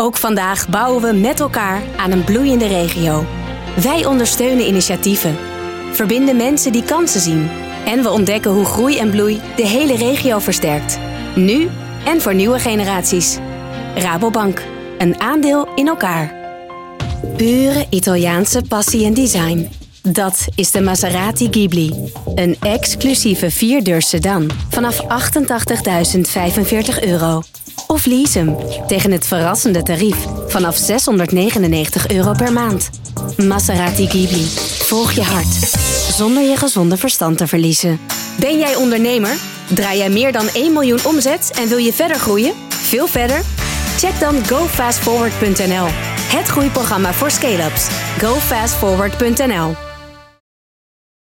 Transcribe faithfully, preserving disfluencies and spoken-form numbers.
Ook vandaag bouwen we met elkaar aan een bloeiende regio. Wij ondersteunen initiatieven, verbinden mensen die kansen zien en we ontdekken hoe groei en bloei de hele regio versterkt. Nu en voor nieuwe generaties. Rabobank, een aandeel in elkaar. Pure Italiaanse passie en design. Dat is de Maserati Ghibli. Een exclusieve vierdeurs sedan vanaf achtentachtigduizend vijfenveertig euro. Of lease hem tegen het verrassende tarief vanaf zeshonderdnegenennegentig euro per maand. Maserati Ghibli. Volg je hart. Zonder je gezonde verstand te verliezen. Ben jij ondernemer? Draai jij meer dan één miljoen omzet en wil je verder groeien? Veel verder? Check dan go fast forward punt n l. Het groeiprogramma voor scale-ups. go fast forward punt n l